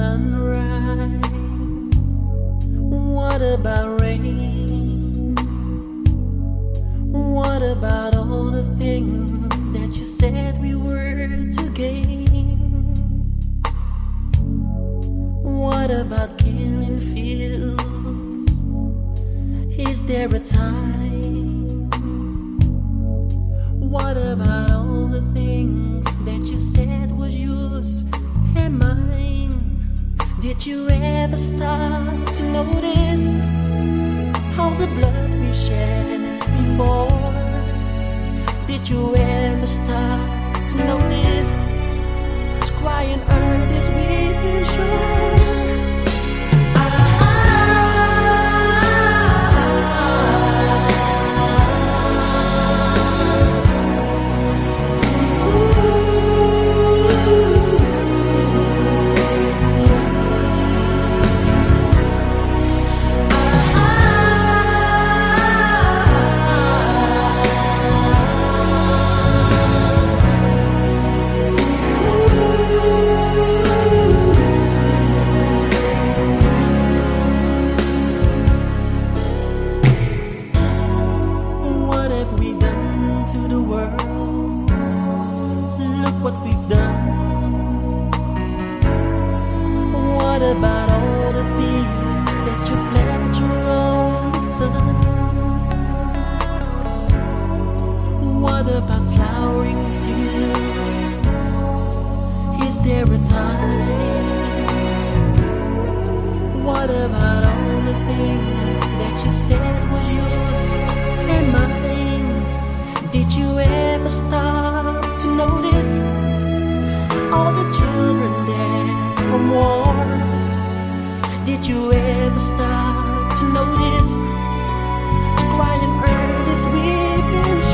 sunrise? What about rain? What about all the things that you said we were to gain? What about killing fields? Is there a time? What about all the things that you said was yours and mine? Did you ever stop to notice all the blood we've shed before? Did you ever stop to notice this crying earth is weeping shore? What we've done. What about all the peace that you pledged your own son? What about flowering fields? Is there a time? What about all the things that you said was yours and mine? Did you ever stop to notice all the children dead from war? Did you ever stop to notice this crying earth is weeping?